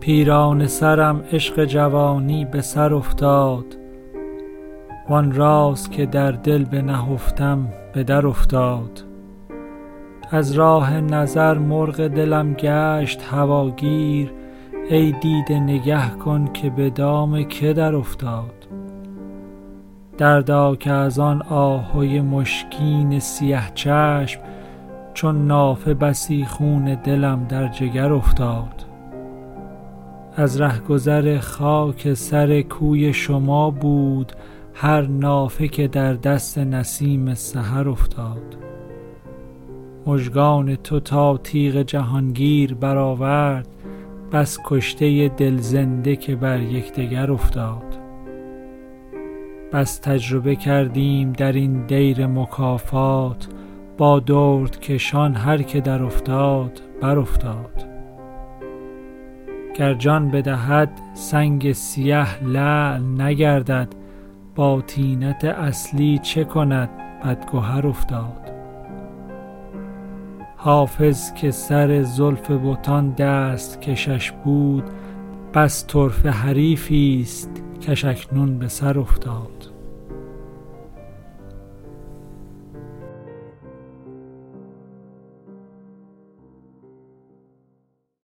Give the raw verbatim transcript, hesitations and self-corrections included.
پیرانه سرم عشق جوانی به سر افتاد، وان راز که در دل بنهفتم به در افتاد. از راه نظر مرغ دلم گشت هواگیر، ای دیده نگه کن که به دام که در افتاد. دردا که از آن آهوی مشکین سیه چشم، چون نافه بسی خون دلم در جگر افتاد. از رهگذر خاک سر کوی شما بود، هر نافه که در دست نسیم سحر افتاد. مژگان تو تا تیغ جهانگیر برآورد، بس کشته دل زنده که بر یکدیگر افتاد. بس تجربه کردیم در این دیر مکافات، با دردکشان هر که در افتاد بر افتاد. گر جان بدهد سنگ سیه لعل نگردد، با طینت اصلی چه کند بدگهر افتاد. حافظ که سر زلف بتان دست کشش بود، بس طرفه حریفی است کش اکنون به سر افتاد.